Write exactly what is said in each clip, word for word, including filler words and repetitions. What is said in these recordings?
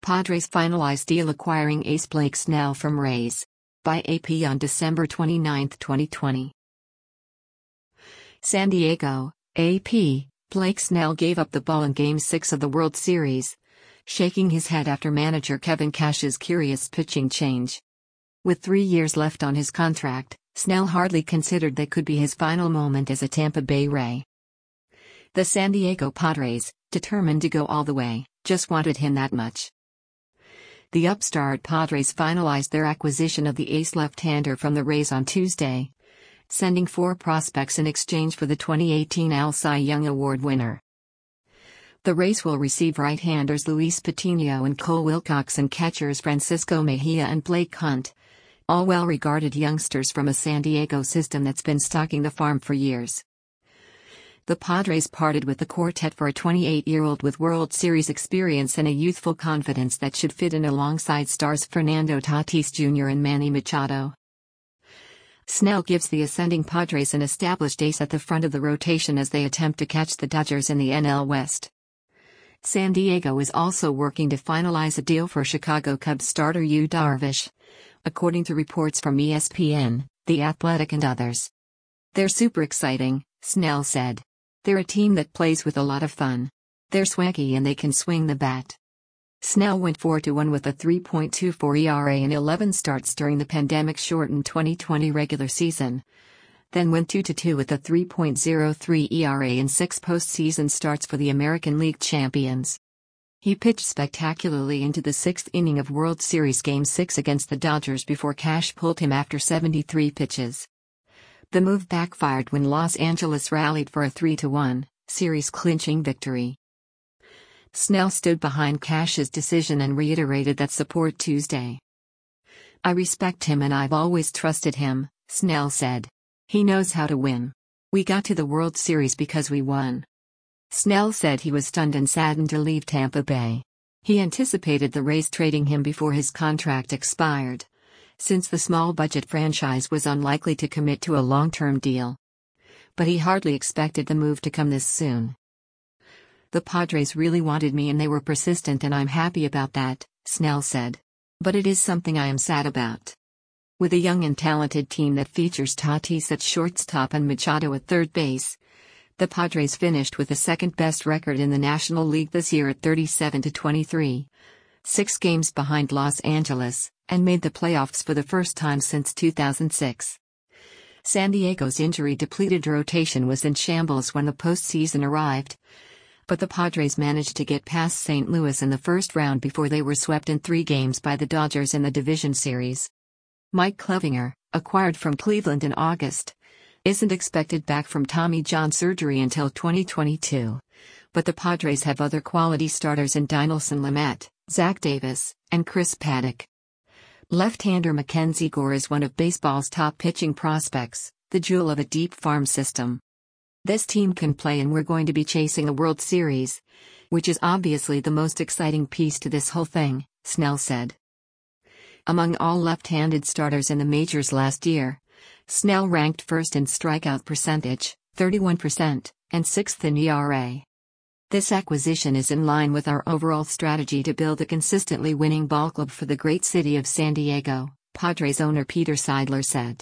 Padres finalize deal acquiring ace Blake Snell from Rays. By A P on December twenty-ninth, twenty twenty. San Diego, A P, Blake Snell gave up the ball in Game six of the World Series, shaking his head after manager Kevin Cash's curious pitching change. With three years left on his contract, Snell hardly considered that could be his final moment as a Tampa Bay Ray. The San Diego Padres, determined to go all the way, just wanted him that much. The upstart Padres finalized their acquisition of the ace left-hander from the Rays on Tuesday, sending four prospects in exchange for the twenty eighteen A L Cy Young Award winner. The Rays will receive right-handers Luis Patino and Cole Wilcox and catchers Francisco Mejia and Blake Hunt, all well-regarded youngsters from a San Diego system that's been stocking the farm for years. The Padres parted with the quartet for a twenty-eight-year-old with World Series experience and a youthful confidence that should fit in alongside stars Fernando Tatis Junior and Manny Machado. Snell gives the ascending Padres an established ace at the front of the rotation as they attempt to catch the Dodgers in the N L West. San Diego is also working to finalize a deal for Chicago Cubs starter Yu Darvish, according to reports from E S P N, The Athletic and others. "They're super exciting," Snell said. "They're a team that plays with a lot of fun. They're swaggy and they can swing the bat." Snell went four to one with a three point two four E R A in eleven starts during the pandemic-shortened twenty twenty regular season, then went two to two with a three point oh three E R A in six postseason starts for the American League champions. He pitched spectacularly into the sixth inning of World Series Game six against the Dodgers before Cash pulled him after seventy-three pitches. The move backfired when Los Angeles rallied for a three to one, series-clinching victory. Snell stood behind Cash's decision and reiterated that support Tuesday. "I respect him and I've always trusted him," Snell said. "He knows how to win. We got to the World Series because we won." Snell said he was stunned and saddened to leave Tampa Bay. He anticipated the Rays trading him before his contract expired, since the small-budget franchise was unlikely to commit to a long-term deal. But he hardly expected the move to come this soon. "The Padres really wanted me and they were persistent and I'm happy about that," Snell said. "But it is something I am sad about." With a young and talented team that features Tatis at shortstop and Machado at third base, the Padres finished with the second-best record in the National League this year at thirty-seven to twenty-three, six games behind Los Angeles, and made the playoffs for the first time since two thousand six. San Diego's injury-depleted rotation was in shambles when the postseason arrived, but the Padres managed to get past Saint Louis in the first round before they were swept in three games by the Dodgers in the division series. Mike Clevinger, acquired from Cleveland in August, isn't expected back from Tommy John surgery until twenty twenty-two, but the Padres have other quality starters in Dinelson Lamet, Zach Davis, and Chris Paddock. Left-hander Mackenzie Gore is one of baseball's top pitching prospects, the jewel of a deep farm system. "This team can play and we're going to be chasing a World Series, which is obviously the most exciting piece to this whole thing," Snell said. Among all left-handed starters in the majors last year, Snell ranked first in strikeout percentage, thirty-one percent, and sixth in E R A. "This acquisition is in line with our overall strategy to build a consistently winning ballclub for the great city of San Diego," Padres owner Peter Seidler said.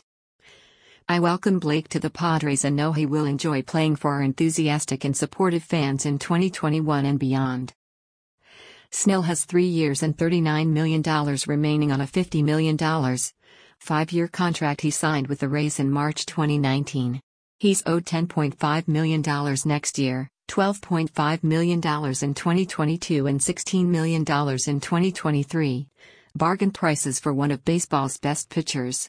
"I welcome Blake to the Padres and know he will enjoy playing for our enthusiastic and supportive fans in twenty twenty-one and beyond." Snell has three years and thirty-nine million dollars remaining on a fifty million dollars, five-year contract he signed with the Rays in March twenty nineteen. He's owed ten point five million dollars next year, twelve point five million dollars in twenty twenty-two and sixteen million dollars in twenty twenty-three, bargain prices for one of baseball's best pitchers.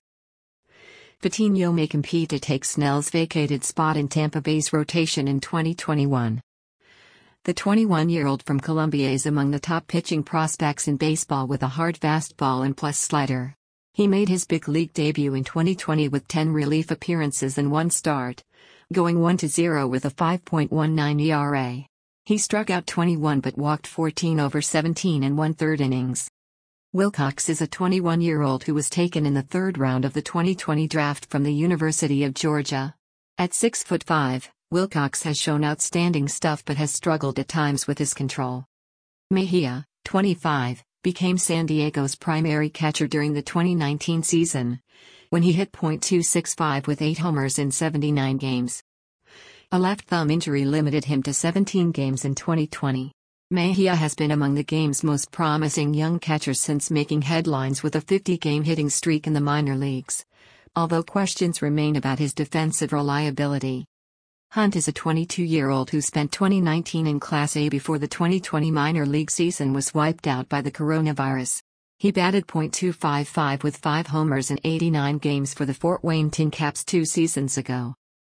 Patino may compete to take Snell's vacated spot in Tampa Bay's rotation in twenty twenty-one. The twenty-one-year-old from Colombia is among the top pitching prospects in baseball with a hard fastball and plus slider. He made his big league debut in twenty twenty with ten relief appearances and one start, going one to zero with a five point one nine E R A. He struck out twenty-one but walked fourteen over seventeen and one-third innings. Wilcox is a twenty-one-year-old who was taken in the third round of the twenty twenty draft from the University of Georgia. At six foot five, Wilcox has shown outstanding stuff but has struggled at times with his control. Mejia, twenty-five, became San Diego's primary catcher during the twenty nineteen season, when he hit point two six five with eight homers in seventy-nine games. A left thumb injury limited him to seventeen games in twenty twenty. Mejia has been among the game's most promising young catchers since making headlines with a fifty-game hitting streak in the minor leagues, although questions remain about his defensive reliability. Hunt is a twenty-two-year-old who spent twenty nineteen in Class A before the twenty twenty minor league season was wiped out by the coronavirus. He batted point two five five with five homers in eighty-nine games for the Fort Wayne Tin Caps two seasons ago.